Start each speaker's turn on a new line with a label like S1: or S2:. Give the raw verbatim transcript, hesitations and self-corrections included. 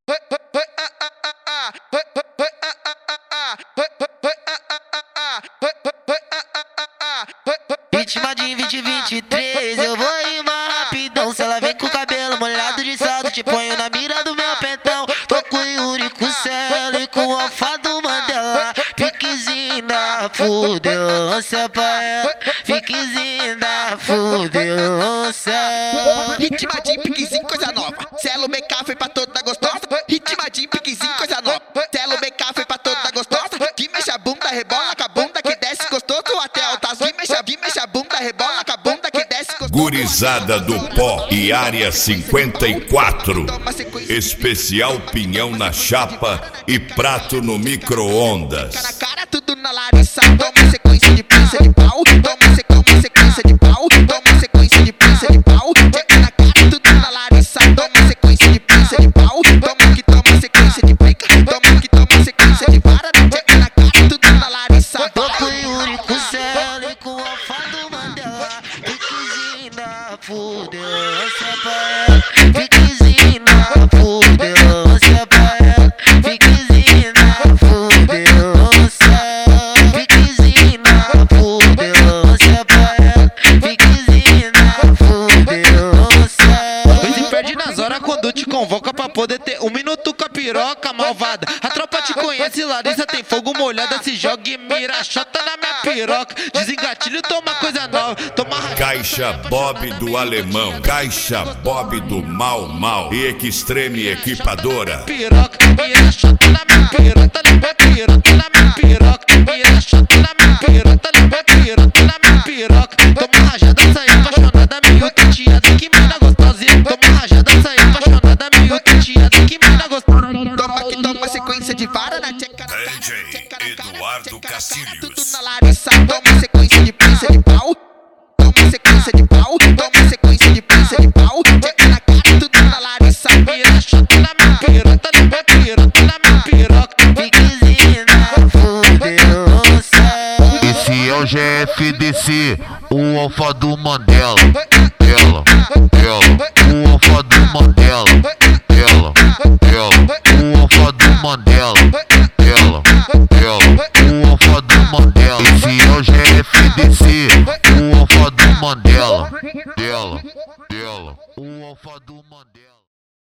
S1: Vítima de vinte e vinte e três, eu vou rimar rapidão. Se ela vem com o cabelo molhado de salto, te ponho na mira do meu pentão. Tô com o Yuri, com o Celo e com o Alfa do Mandela. Piquezinho da fudelância pra ela, piquezinho da fudelância.
S2: Ritma de piquezinho, coisa nova. Celo B K foi pra toda gostosa. Ritma de piquezinho, coisa nova. Celo B K foi pra toda gostosa. Que mexe a bunda, rebola com a bunda que desce gostoso até altas. Que mexe, que mexe a bunda, rebola com a bunda que desce gostoso.
S3: Gurizada do Pó e Área cinquenta e quatro. Especial pinhão na chapa e prato no micro-ondas.
S2: Cara, cara, tudo na Larissa. Toma sequência de prensa de pau. Toma sequência, sequência de pau. Toma sequência de prensa de pau. Chega na cara, tudo na Larissa. Toma sequência de prensa de pau. Toma que toma sequência de pica. Toma que toma sequência de vara. Chega na cara, tudo na Larissa.
S1: Tô com o Yuri, com o Celo e com o Alfa do Mandela. Piquezinho da fudelância pra ela, piquezinho da fudelância pra ela, piquezinho da fudelância, piquezinho da fudelância pra ela, piquezinho da fudelância.
S4: Pois se perde nas horas quando te convoca pra poder ter um minuto com a piroca malvada. A tropa te conhece, Larissa tem fogo molhada, se joga e mira, chota na minha piroca. Desengatilho, toma coisa nova, toma raiva.
S3: Caixa Bob do Alemão, Caixa Bob do Mal Mal e Extreme Equipadora.
S4: Piroca, mira, chota na minha piroca, na minha piroca, na minha piroca. Mira, chota na minha piroca, na minha piroca, na minha piroca. Toma rajada, sai apaixonada, meio tateada, que mina gostosa. Toma rajada, sai apaixonada, meio tateada, que mina gostosa.
S2: Toma que toma sequência de vara na tcheca na cara.
S3: D J Eduardo Castilhos.
S2: Tudo na Larissa. Toma sequência de prensa de pau. Toma sequência de pau. Toma sequência de prensa de pau. Chega na cara, tudo na Larissa.
S4: Mira, chota na minha piroca, na minha piroca, na minha piroca.
S1: Piquezinho da fudelância.
S5: Esse é o G F D C, o Alfa do Mandela. Ela, ela, o Alfa do Mandela. Ela, ela, o Alfa do Mandela. Ela, ela, o Alfa do Mandela. Esse é o G F D C, o Alfa do Mandela. Ela, ela, o Alfa do Mandela.